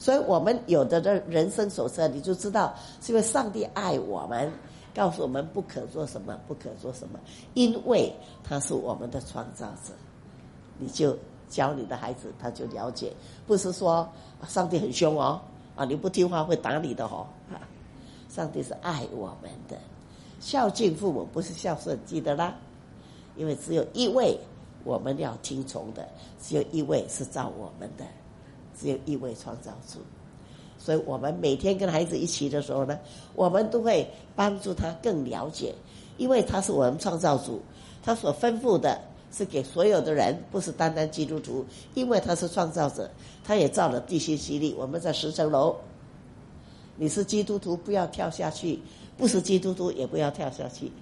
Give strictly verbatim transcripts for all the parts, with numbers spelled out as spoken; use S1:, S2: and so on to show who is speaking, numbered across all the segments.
S1: 所以我们有的人生手册你就知道，是因为上帝爱我们，告诉我们不可做什么，不可做什么，因为他是我们的创造者。你就教你的孩子，他就了解，不是说上帝很凶哦，啊，你不听话会打你的哦，啊，上帝是爱我们的，孝敬父母不是孝顺，记得啦，因为只有一位我们要听从的，只有一位是造我们的，只有一位创造主。所以我们每天跟孩子一起的时候呢，我们都会帮助他更了解，因为他是我们创造主，他所吩咐的是给所有的人，不是单单基督徒，因为他是创造者，他也造了地心吸力，我们在十层楼，你是基督徒不要跳下去，不是基督徒也不要跳下去，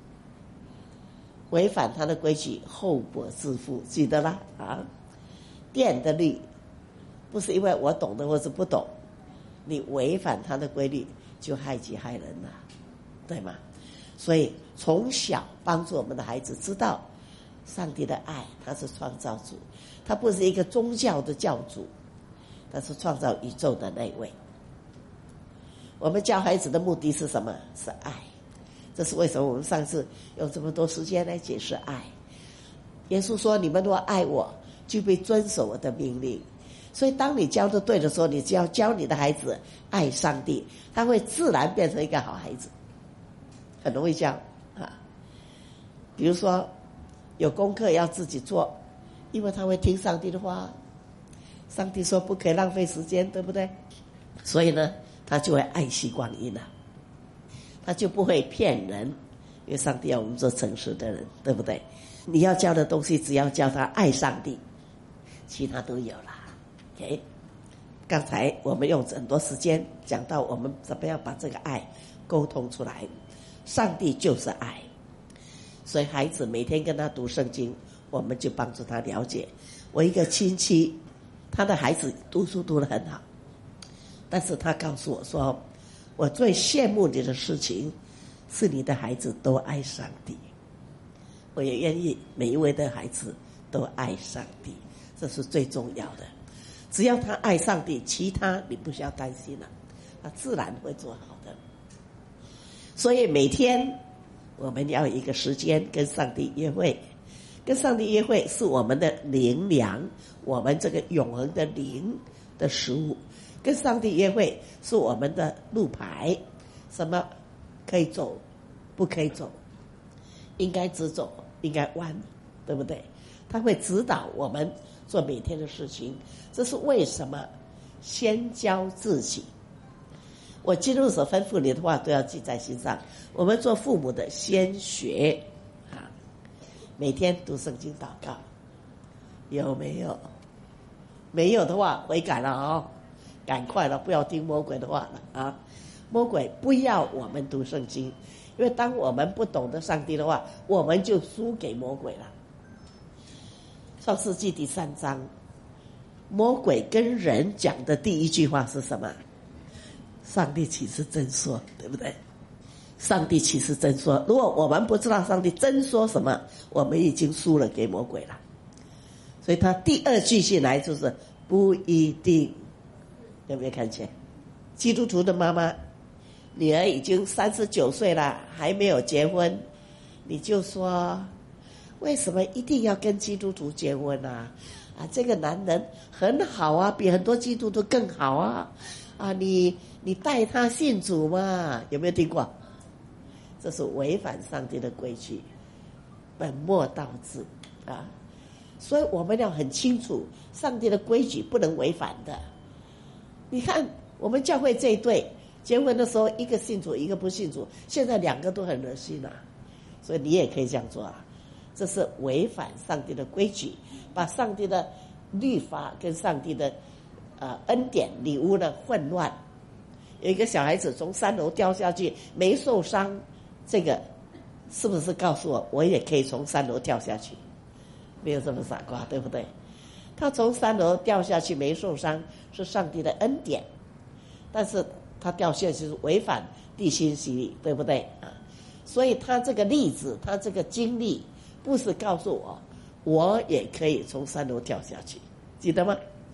S1: 违反他的规矩后果自负，记得啦啊！电的律不是因为我懂得或是不懂，你违反他的规律就害己害人了，对吗？所以从小帮助我们的孩子知道上帝的爱，他是创造主，他不是一个宗教的教主，他是创造宇宙的那位。我们教孩子的目的是什么？是爱。这是为什么我们上次用这么多时间来解释爱。耶稣说，你们若爱我，就必遵守我的命令。所以当你教得对的时候，你只要教你的孩子爱上帝，他会自然变成一个好孩子，很容易教啊。比如说有功课要自己做，因为他会听上帝的话，上帝说不可以浪费时间，对不对？所以呢他就会爱惜光阴了，他就不会骗人，因为上帝要我们做诚实的人，对不对？你要教的东西只要教他爱上帝，其他都有了。OK， 刚才我们用很多时间讲到我们怎么样把这个爱沟通出来，上帝就是爱，所以孩子每天跟他读圣经，我们就帮助他了解。我一个亲戚，他的孩子读书读得很好，但是他告诉我说，我最羡慕你的事情是你的孩子都爱上帝。我也愿意每一位的孩子都爱上帝，这是最重要的。只要他爱上帝，其他你不需要担心了，他自然会做好的。所以每天我们要有一个时间跟上帝约会，跟上帝约会是我们的灵粮，我们这个永恒的灵的食物。跟上帝约会是我们的路牌，什么可以走，不可以走，应该直走，应该弯，对不对？他会指导我们做每天的事情。这是为什么先教自己。我基督所吩咐你的话都要记在心上。我们做父母的先学啊，每天读圣经祷告，有没有？没有的话悔改了哦，赶快了，不要听魔鬼的话了啊！魔鬼不要我们读圣经，因为当我们不懂得上帝的话，我们就输给魔鬼了。创世纪第三章，魔鬼跟人讲的第一句话是什么？上帝岂是真说，对不对？上帝岂是真说？如果我们不知道上帝真说什么，我们已经输了给魔鬼了。所以他第二句进来就是不一定，有没有看见？基督徒的妈妈，女儿已经三十九岁了，还没有结婚，你就说为什么一定要跟基督徒结婚啊？啊，这个男人很好啊，比很多基督徒更好啊！啊，你你带他信主嘛？有没有听过？这是违反上帝的规矩，本末倒置啊！所以我们要很清楚，上帝的规矩不能违反的。你看我们教会这一对结婚的时候，一个信主，一个不信主，现在两个都很热心啊，所以你也可以这样做啊。这是违反上帝的规矩，把上帝的律法跟上帝的呃恩典礼物呢混乱。有一个小孩子从三楼掉下去没受伤，这个是不是告诉我我也可以从三楼跳下去？没有这么傻瓜，对不对？他从三楼掉下去没受伤是上帝的恩典，但是他掉下去是违反地心吸力，对不对啊？所以他这个例子，他这个经历不是告诉我我也可以从三楼跳下去，记得吗？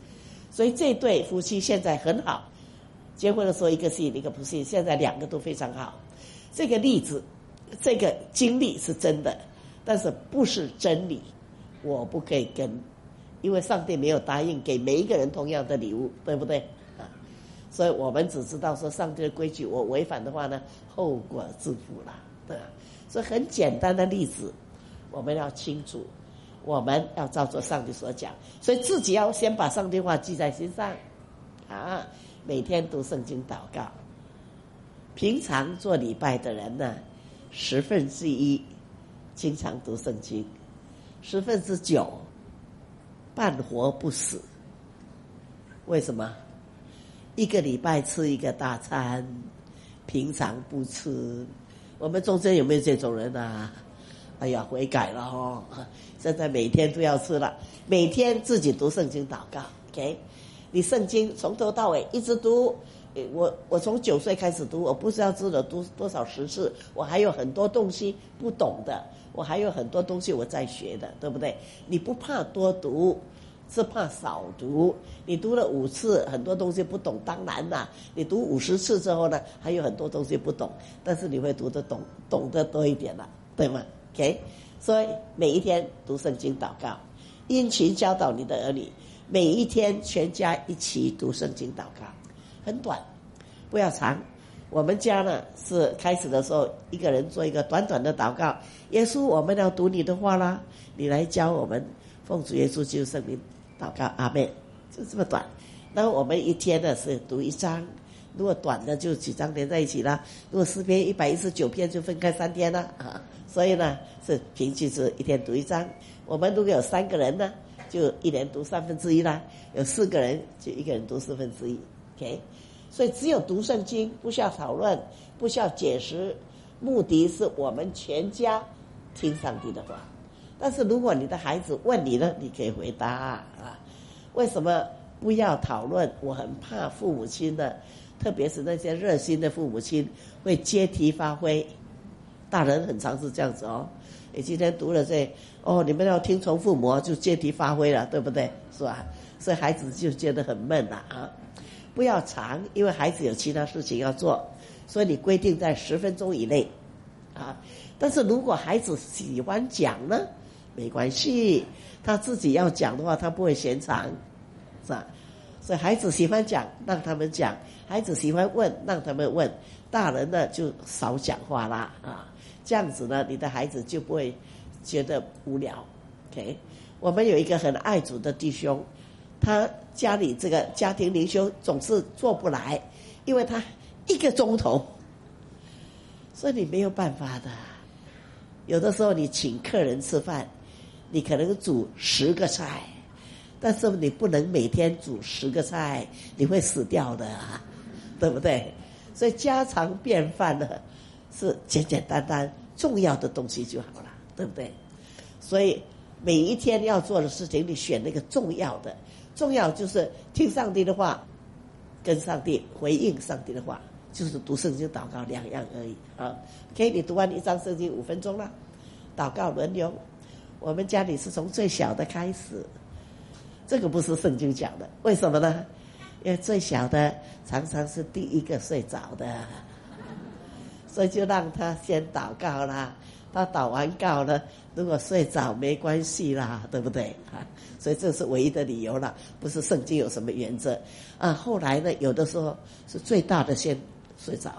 S1: 所以这对夫妻现在很好，结婚的时候一个信一个不信，现在两个都非常好。这个例子这个经历是真的，但是不是真理，我不可以跟，因为上帝没有答应给每一个人同样的礼物，对不对啊？所以我们只知道说上帝的规矩，我违反的话呢，后果自负了，对吧？所以很简单的例子，我们要清楚，我们要照着上帝所讲，所以自己要先把上帝话记在心上啊，每天读圣经祷告。平常做礼拜的人呢，十分之一经常读圣经，十分之九半活不死。为什么？一个礼拜吃一个大餐，平常不吃。我们中间有没有这种人啊？哎呀，悔改了哦，现在每天都要吃了，每天自己读圣经祷告 OK， 你圣经从头到尾一直读，我我从九岁开始读，我不知道知了读多少十次，我还有很多东西不懂的，我还有很多东西我在学的，对不对？你不怕多读，是怕少读。你读了五次，很多东西不懂，当然啦，你读五十次之后呢，还有很多东西不懂，但是你会读得懂，懂得多一点了，对吗 ？OK， 所以每一天读圣经祷告，殷勤教导你的儿女，每一天全家一起读圣经祷告，很短，不要长。我们家呢是开始的时候，一个人做一个短短的祷告，耶稣，我们要读你的话啦，你来教我们，奉主耶稣基督圣名祷告，阿们，就这么短。然后我们一天呢是读一章，如果短的就几章连在一起啦，如果诗篇一百一十九篇就分开三天啦啊，所以呢是平均是一天读一章。我们如果有三个人呢，就一人读三分之一啦，有四个人就一个人读四分之一 OK， 所以只有读圣经，不需要讨论，不需要解释，目的是我们全家听上帝的话。但是如果你的孩子问你呢，你可以回答啊，为什么不要讨论？我很怕父母亲的，特别是那些热心的父母亲会借题发挥，大人很常是这样子哦。你今天读了这哦，你们要听从父母就借题发挥了，对不对？是吧？所以孩子就觉得很闷了啊。不要长，因为孩子有其他事情要做，所以你规定在十分钟以内啊。但是如果孩子喜欢讲呢，没关系，他自己要讲的话，他不会嫌长，是吧？所以孩子喜欢讲，让他们讲；孩子喜欢问，让他们问。大人呢就少讲话啦啊，这样子呢，你的孩子就不会觉得无聊。OK， 我们有一个很爱主的弟兄，他家里这个家庭灵修总是做不来，因为他一个钟头，所以你没有办法的。有的时候你请客人吃饭，你可能煮十个菜，但是你不能每天煮十个菜，你会死掉的，对不对？所以家常便饭呢是简简单单重要的东西就好了，对不对？所以每一天要做的事情，你选那个重要的，重要就是听上帝的话，跟上帝回应上帝的话，就是读圣经祷告两样而已啊。OK， 你读完一章圣经五分钟了，祷告轮流。我们家里是从最小的开始，这个不是圣经讲的，为什么呢？因为最小的常常是第一个睡着的，所以就让他先祷告啦。他祷完告了，如果睡着没关系啦，对不对啊？所以这是唯一的理由啦，不是圣经有什么原则啊。后来呢，有的时候是最大的先睡着。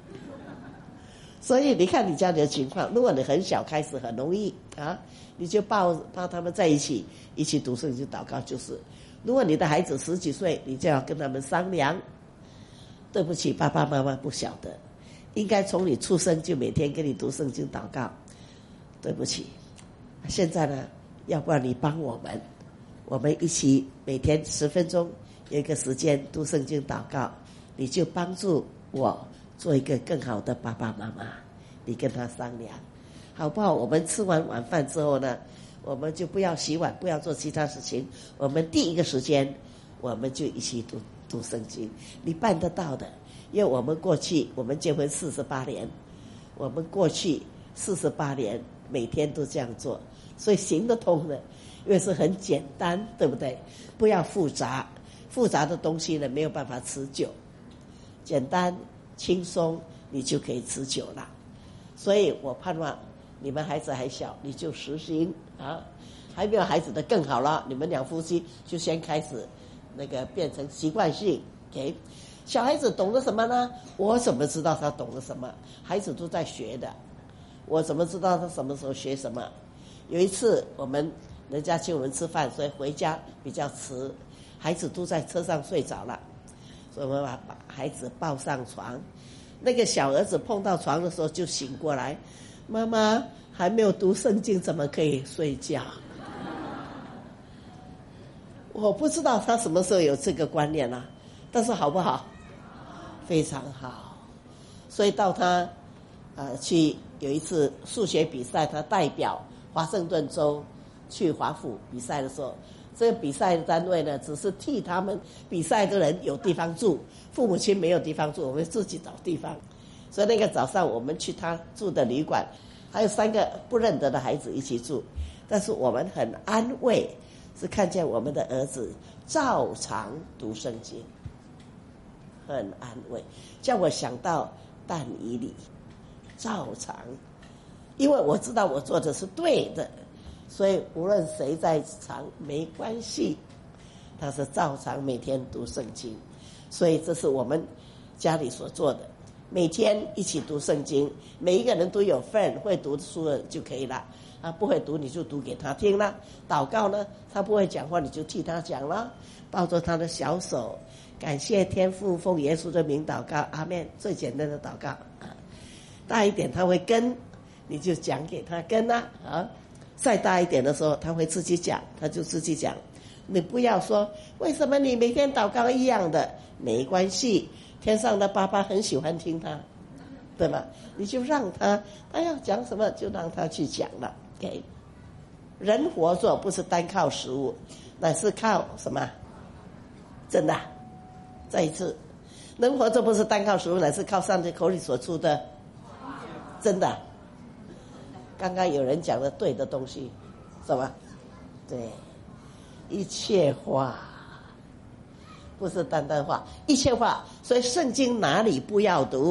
S1: 所以你看你家里的情况，如果你很小开始很容易啊，你就抱抱他们在一起，一起读圣经祷告就是。如果你的孩子十几岁，你就要跟他们商量，对不起，爸爸妈妈不晓得，应该从你出生就每天跟你读圣经祷告，对不起，现在呢，要不然你帮我们，我们一起每天十分钟有一个时间读圣经祷告，你就帮助我做一个更好的爸爸妈妈，你跟他商量好不好？我们吃完晚饭之后呢，我们就不要洗碗，不要做其他事情，我们第一个时间我们就一起读读圣经，你办得到的。因为我们过去我们结婚四十八年，我们过去四十八年每天都这样做，所以行得通的，因为是很简单，对不对？不要复杂， 复杂的东西呢没有办法持久，简单轻松你就可以持久了。所以我盼望你们孩子还小，你就实行啊。还没有孩子的更好了，你们两夫妻就先开始那个变成习惯性。给、okay? 小孩子懂得什么呢？我怎么知道他懂得什么？孩子都在学的，我怎么知道他什么时候学什么？有一次我们人家请我们吃饭，所以回家比较迟，孩子都在车上睡着了，所以我们把把孩子抱上床。那个小儿子碰到床的时候就醒过来，妈妈还没有读圣经，怎么可以睡觉？我不知道他什么时候有这个观念啊，但是好不好？非常好。所以到他呃去有一次数学比赛，他代表华盛顿州去华府比赛的时候，这个比赛单位呢只是替他们比赛的人有地方住，父母亲没有地方住，我们自己找地方。所以那个早上我们去他住的旅馆，还有三个不认得的孩子一起住，但是我们很安慰，是看见我们的儿子照常读圣经，很安慰，叫我想到但以理照常，因为我知道我做的是对的，所以无论谁在场没关系，他是照常每天读圣经。所以这是我们家里所做的，每天一起读圣经，每一个人都有份，会读书的就可以了，他不会读你就读给他听啦。祷告呢，他不会讲话你就替他讲啦，抱着他的小手，感谢天父，奉耶稣的名祷告，阿们。最简单的祷告。大一点他会跟，你就讲给他跟啦、啊。啊，再大一点的时候他会自己讲，他就自己讲。你不要说为什么你每天祷告一样的，没关系，天上的爸爸很喜欢听他，对吗？你就让他，他要讲什么就让他去讲了。给、okay? 人活着不是单靠食物，乃是靠什么？真的、啊，再一次，人活着不是单靠食物，乃是靠上帝口里所出的，真的、啊。刚刚有人讲的对的东西，什么？对，一切话，不是单单话，一切话。所以圣经哪里不要读？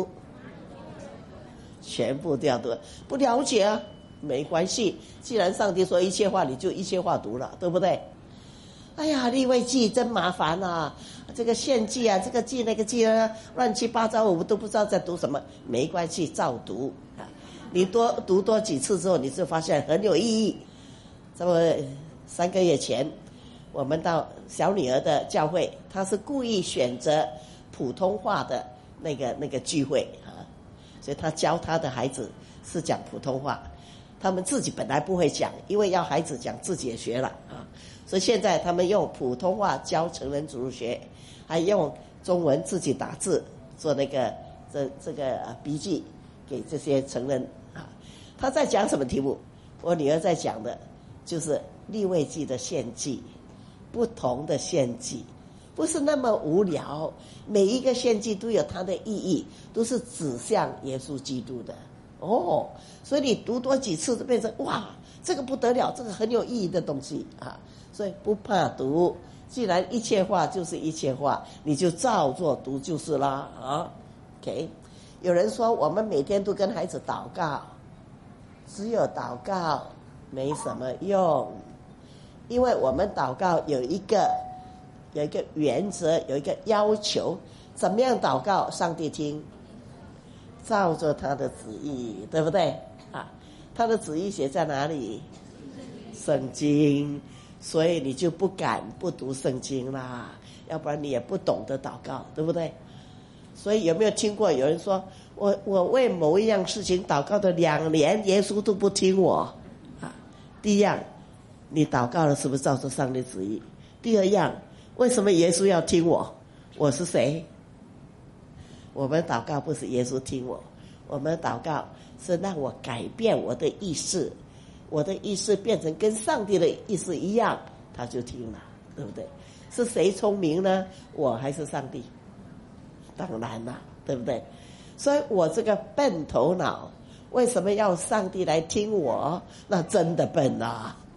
S1: 全部都要读。不了解啊，没关系。既然上帝说一切话，你就一切话读了，对不对？哎呀，利未记真麻烦啊！这个献祭啊，这个祭那个祭啊，乱七八糟，我们都不知道在读什么。没关系，照读啊。你多读多几次之后，你就发现很有意义。这么三个月前，我们到小女儿的教会，她是故意选择普通话的那个那个聚会啊，所以她教她的孩子是讲普通话。他们自己本来不会讲，因为要孩子讲，自己也学了啊。所以现在他们用普通话教成人主日学，还用中文自己打字做那个这这个笔记给这些成人啊。他在讲什么题目？我女儿在讲的就是利未记的献祭，不同的献祭，不是那么无聊，每一个献祭都有它的意义，都是指向耶稣基督的哦。所以你读多几次就变成哇，这个不得了，这个很有意义的东西啊。所以不怕读，既然一切话就是一切话，你就照做读就是啦啊。OK， 有人说我们每天都跟孩子祷告，只有祷告没什么用，因为我们祷告有一个有一个原则，有一个要求，怎么样祷告上帝听？照着他的旨意，对不对啊？他的旨意写在哪里？圣经。所以你就不敢不读圣经啦，要不然你也不懂得祷告，对不对？所以有没有听过有人说，我我为某一样事情祷告的两年，耶稣都不听我啊？第一样，你祷告了是不是照着上帝旨意？第二样，为什么耶稣要听我？我是谁？我们祷告不是耶稣听我，我们祷告是让我改变我的意识，我的意思变成跟上帝的意思一样，他就听了，对不对？是谁聪明呢？我还是上帝？当然了，对不对？所以我这个笨头脑，为什么要上帝来听我？那真的笨啊！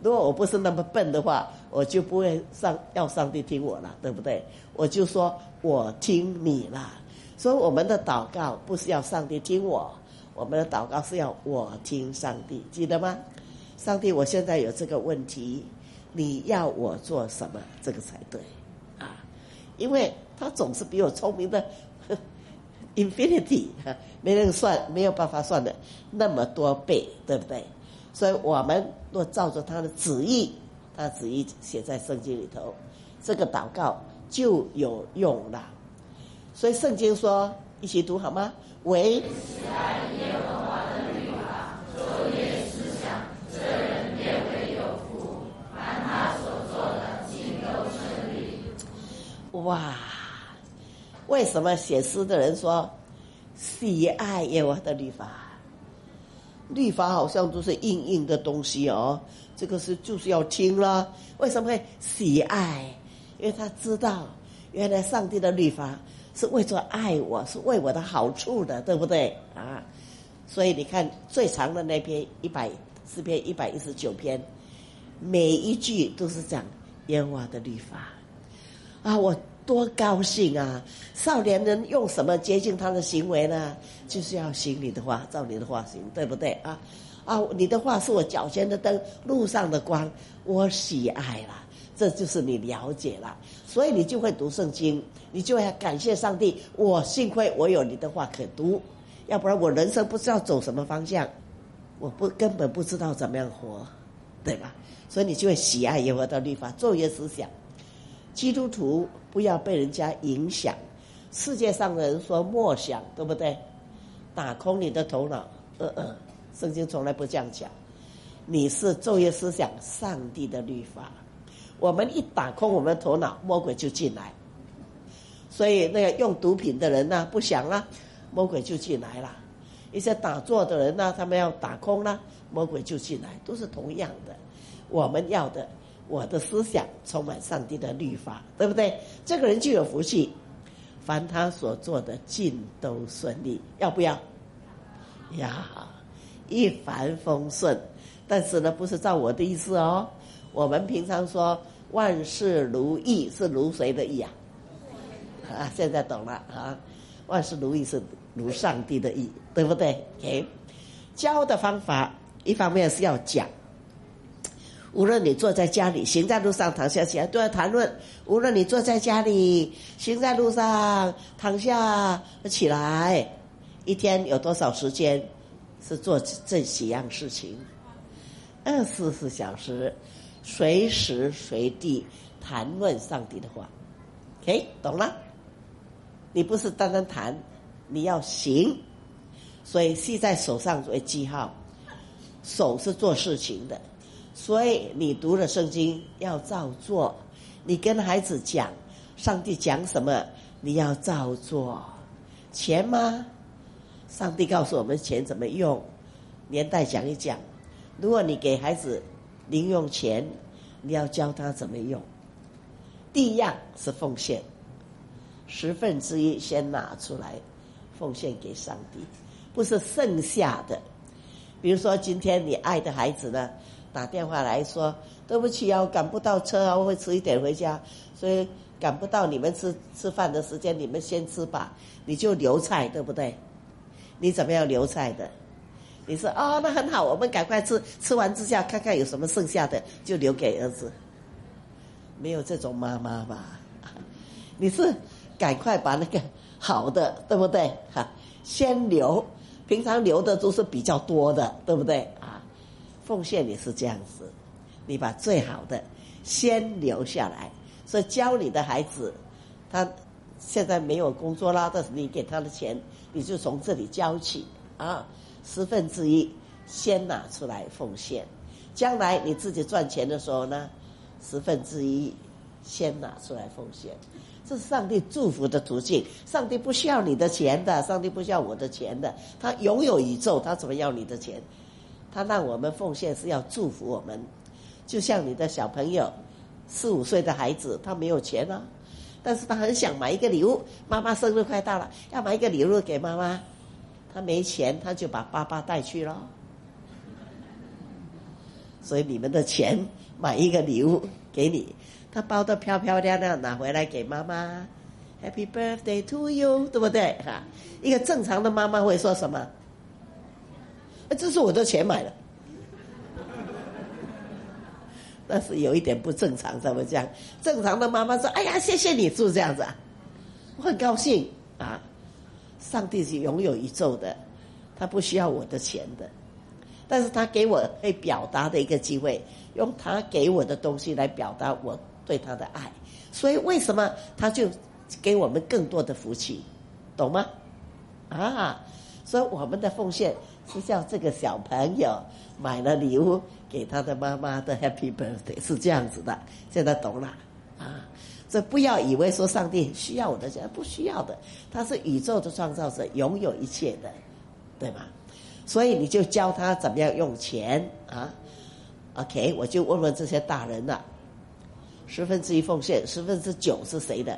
S1: 如果我不是那么笨的话，我就不会上要上帝听我了，对不对？我就说我听你啦。所以我们的祷告不是要上帝听我，我们的祷告是要我听上帝，记得吗？上帝，我现在有这个问题，你要我做什么？这个才对啊，因为他总是比我聪明的infinity， 没人算，没有办法算的那么多倍，对不对？所以我们若照着他的旨意，他的旨意写在圣经里头，这个祷告就有用了。所以圣经说，一起读好吗？唯喜爱耶和华的律法，昼夜思想，这人变为有福，凡他所做的尽都顺利。哇！为什么写诗的人说喜爱耶和华的律法？律法好像都是硬硬的东西哦，这个是就是要听啦。为什么会喜爱？因为他知道原来上帝的律法是为着爱我，是为我的好处的，对不对啊？所以你看最长的那篇一百诗篇一百一十九篇，每一句都是讲耶和华的律法啊，我多高兴啊！少年人用什么接近他的行为呢？就是要行你的话，照你的话行，对不对啊？啊，你的话是我脚前的灯，路上的光，我喜爱了。这就是你了解了，所以你就会读圣经，你就会感谢上帝。我幸亏我有你的话可读，要不然我人生不知道走什么方向，我不根本不知道怎么样活，对吧？所以你就会喜爱耶和华的律法，昼夜思想。基督徒不要被人家影响，世界上的人说默想，对不对？打空你的头脑，呃呃，圣经从来不这样讲。你是昼夜思想上帝的律法，我们一打空我们的头脑，魔鬼就进来。所以那个用毒品的人呢、啊，不想啦，魔鬼就进来了。一些打坐的人呢、啊，他们要打空啦，魔鬼就进来，都是同样的。我们要的，我的思想充满上帝的律法，对不对？这个人就有福气，凡他所做的尽都顺利，要不要？呀，一帆风顺。但是呢，不是照我的意思哦。我们平常说万事如意，是如谁的意啊？啊，现在懂了啊！万事如意是如上帝的意，对不对 ？OK， 教的方法一方面是要讲，无论你坐在家里，行在路上，躺下起来都要谈论。无论你坐在家里，行在路上，躺下起来，一天有多少时间是做这几样事情？二十四小时，随时随地谈论上帝的话。OK， 懂了？你不是单单谈，你要行。所以系在手上为记号，手是做事情的。所以你读了圣经要照做，你跟孩子讲上帝讲什么，你要照做。钱吗？上帝告诉我们钱怎么用，年代讲一讲。如果你给孩子零用钱，你要教他怎么用。第一样是奉献，十分之一先拿出来奉献给上帝，不是剩下的。比如说今天你爱的孩子呢打电话来说，对不起啊，我赶不到车啊，我会迟一点回家，所以赶不到你们吃吃饭的时间，你们先吃吧。你就留菜，对不对？你怎么样留菜的？你说哦，那很好，我们赶快吃，吃完之下看看有什么剩下的就留给儿子。没有这种妈妈吧？你是赶快把那个好的，对不对？哈，先留，平常留的都是比较多的，对不对啊？奉献也是这样子，你把最好的先留下来。所以教你的孩子，他现在没有工作啦，但是你给他的钱，你就从这里交起啊。十分之一先拿出来奉献，将来你自己赚钱的时候呢，十分之一先拿出来奉献，这是上帝祝福的途径。上帝不需要你的钱的，上帝不需要我的钱的，他拥有宇宙，他怎么要你的钱？他让我们奉献是要祝福我们。就像你的小朋友，四五岁的孩子，他没有钱啊，但是他很想买一个礼物，妈妈生日快到了，要买一个礼物给妈妈。他没钱，他就把爸爸带去了。 所以你们的钱买一个礼物给你，他包得漂漂亮亮拿回来给妈妈 Happy birthday to you， 对不对？哈，一个正常的妈妈会说什么？这是我的钱买的。但是有一点不正常，怎么讲？正常的妈妈说：“哎呀，谢谢你做这样子啊，我很高兴啊。”上帝是拥有宇宙的，他不需要我的钱的，但是他给我可以表达的一个机会，用他给我的东西来表达我对他的爱。所以为什么他就给我们更多的福气，懂吗？啊，所以我们的奉献是叫这个小朋友买了礼物给他的妈妈的 Happy Birthday， 是这样子的。现在懂了啊？所以不要以为说上帝需要我的钱，不需要的，他是宇宙的创造者，拥有一切的，对吗？所以你就教他怎么样用钱啊。OK， 我就问问这些大人了，十分之一奉献，十分之九是谁的？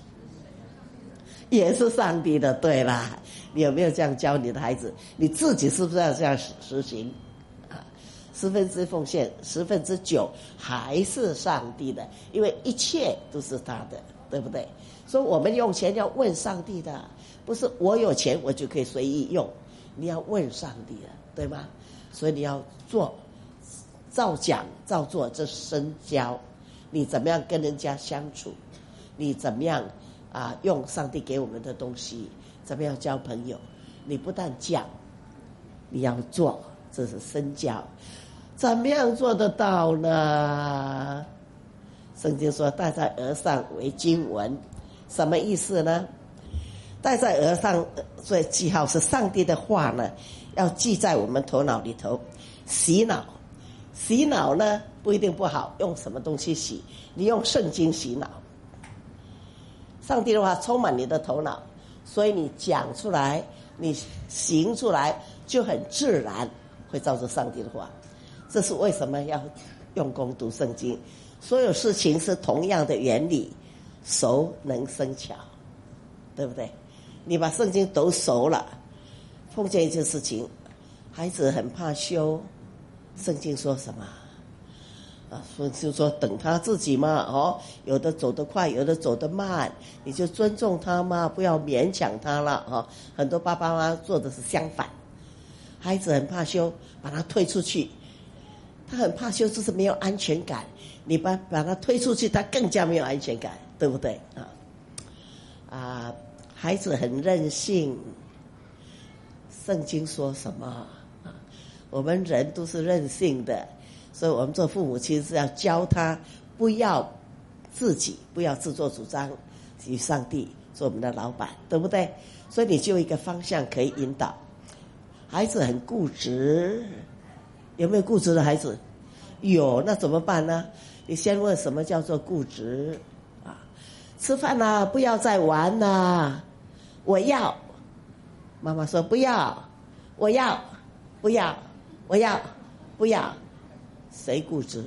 S1: 也是上帝的，对啦。你有没有这样教你的孩子？你自己是不是要这样实行啊？十分之奉献，十分之九还是上帝的，因为一切都是他的，对不对？所以我们用钱要问上帝的，不是我有钱我就可以随意用，你要问上帝的，对吗？所以你要做，照讲照做，这深交。你怎么样跟人家相处？你怎么样啊？用上帝给我们的东西，怎么样交朋友？你不但讲，你要做，这是深交。怎么样做得到呢？圣经说戴在额上为经文，什么意思呢？戴在额上，所以记号是上帝的话呢，要记在我们头脑里头，洗脑。洗脑呢不一定不好，用什么东西洗？你用圣经洗脑。上帝的话充满你的头脑，所以你讲出来，你行出来就很自然会照着上帝的话。这是为什么要用功读圣经？所有事情是同样的原理，熟能生巧，对不对？你把圣经读熟了，碰见一件事情，孩子很怕羞，圣经说什么啊？所以就说等他自己嘛，哦，有的走得快，有的走得慢，你就尊重他嘛，不要勉强他了哦。很多爸爸妈妈做的是相反，孩子很怕羞，把他推出去，他很怕羞，就是没有安全感，你把把他推出去，他更加没有安全感，对不对啊？啊，孩子很任性，圣经说什么啊？我们人都是任性的，所以我们做父母亲是要教他不要自己不要自作主张，与上帝做我们的老板，对不对？所以你就有一个方向可以引导。孩子很固执，有没有固执的孩子？有，那怎么办呢？你先问什么叫做固执啊？吃饭啦，不要再玩啦，我要。妈妈说不要，我要，不要，我要，不要。谁固执？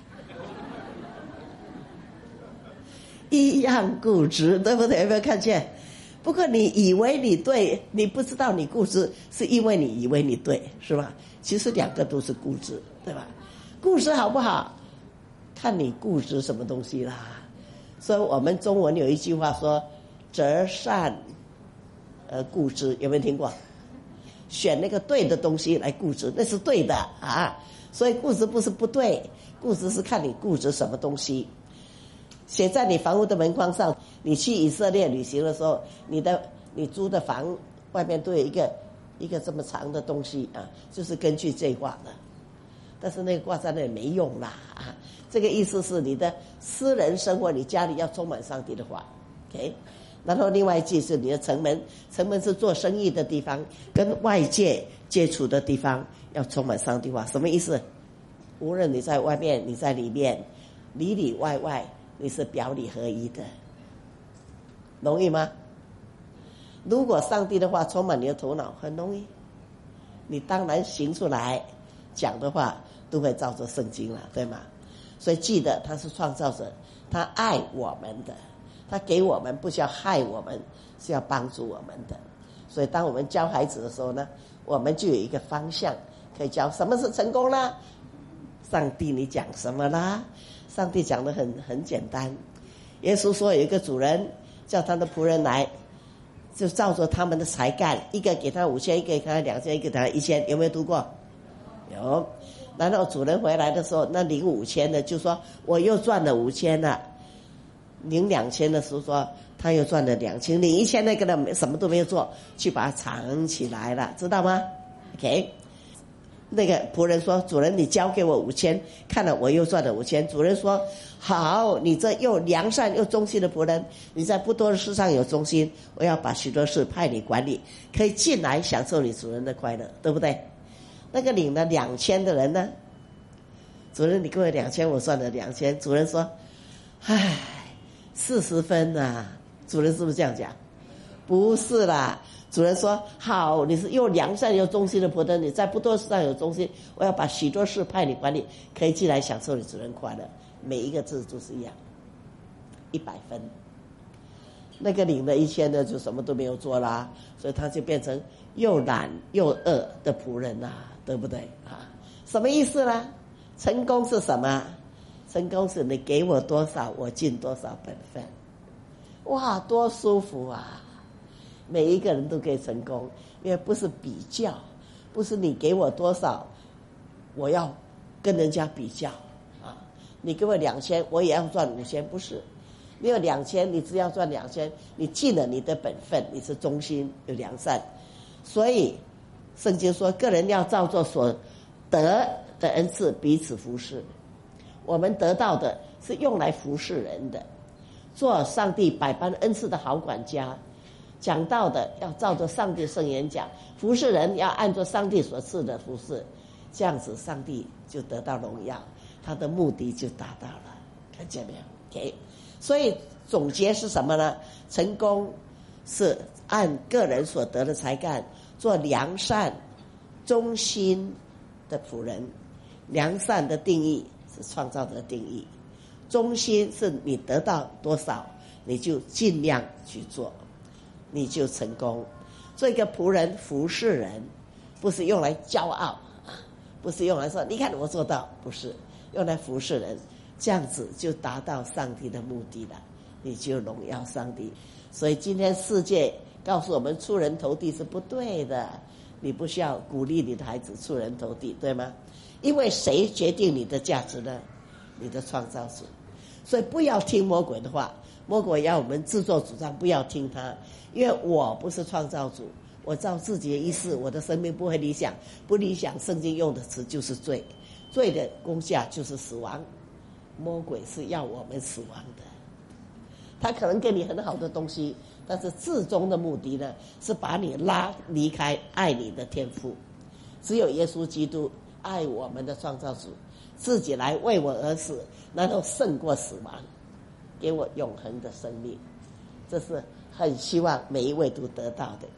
S1: 一样固执，对不对？有没有看见？不过你以为你对，你不知道你固执，是因为你以为你对，是吧？其实两个都是固执，对吧？固执好不好？看你固执什么东西啦。所以我们中文有一句话说：“择善而固之”，有没有听过？选那个对的东西来固执，那是对的啊。所以固执不是不对，固执是看你固执什么东西。写在你房屋的门框上。你去以色列旅行的时候，你的你租的房外面都有一个一个这么长的东西啊，就是根据这画的。但是那个挂在那里没用啦啊！这个意思是你的私人生活，你家里要充满上帝的话 ，OK。然后另外一句是你的城门，城门是做生意的地方，跟外界接触的地方要充满上帝话。什么意思？无论你在外面，你在里面，里里外外，你是表里合一的，容易吗？如果上帝的话充满你的头脑，很容易，你当然行出来，讲的话都会照着圣经了，对吗？所以记得他是创造者，他爱我们的，他给我们不是要害我们，是要帮助我们的。所以当我们教孩子的时候呢，我们就有一个方向可以教。什么是成功呢？ 上帝你讲什么啦？上帝讲得很很简单。耶稣说有一个主人叫他的仆人来，就照着他们的才干，一个给他五千，一个给他两千，一个给他一千，有没有读过？有。然后主人回来的时候，那领五千的就说我又赚了五千了，领两千的时候说他又赚了两千，领一千那个呢什么都没有做，去把它藏起来了，知道吗 ？OK。那个仆人说：“主人，你交给我五千，看了我又赚了五千。”主人说：“好，你这又良善又忠心的仆人，你在不多的事上有忠心，我要把许多事派你管理，可以进来享受你主人的快乐，对不对？”那个领了两千的人呢？主人，你给我两千，我赚了两千。主人说：“唉，四十分呐。”主人是不是这样讲？不是啦。主人说：“好，你是又良善又忠心的仆人，你在不多事上有忠心，我要把许多事派你管理，可以进来享受你主人快乐。”每一个字都是一样，一百分。那个领了一千的就什么都没有做啦，所以他就变成又懒又恶的仆人啦、啊，对不对啊？什么意思呢？成功是什么？成功是你给我多少，我尽多少本分。哇，多舒服啊！每一个人都可以成功，因为不是比较，不是你给我多少，我要跟人家比较啊！你给我两千，我也要赚五千，不是？你有两千，你只要赚两千，你尽了你的本分，你是忠心有良善，所以圣经说，个人要照着所得的恩赐彼此服侍。我们得到的是用来服侍人的，做上帝百般恩赐的好管家。讲到的要照着上帝圣言讲，服侍人要按照上帝所赐的服侍，这样子上帝就得到荣耀，他的目的就达到了，看见没有 ？OK， 所以总结是什么呢？成功是按个人所得的才干做良善忠心的仆人。良善的定义是创造的定义，忠心是你得到多少你就尽量去做，你就成功。做一个仆人服侍人，不是用来骄傲啊，不是用来说你看我做到，不是用来服侍人，这样子就达到上帝的目的了，你就荣耀上帝。所以今天世界告诉我们出人头地是不对的，你不需要鼓励你的孩子出人头地，对吗？因为谁决定你的价值呢？你的创造主。所以不要听魔鬼的话，魔鬼要我们自作主张，不要听他，因为我不是创造主，我照自己的意思，我的生命不会理想，不理想圣经用的词就是罪，罪的功效就是死亡，魔鬼是要我们死亡的。他可能给你很好的东西，但是至终的目的呢，是把你拉离开爱你的天父。只有耶稣基督爱我们的创造主，自己来为我而死，然后胜过死亡，给我永恒的生命，这是很希望每一位都得到的。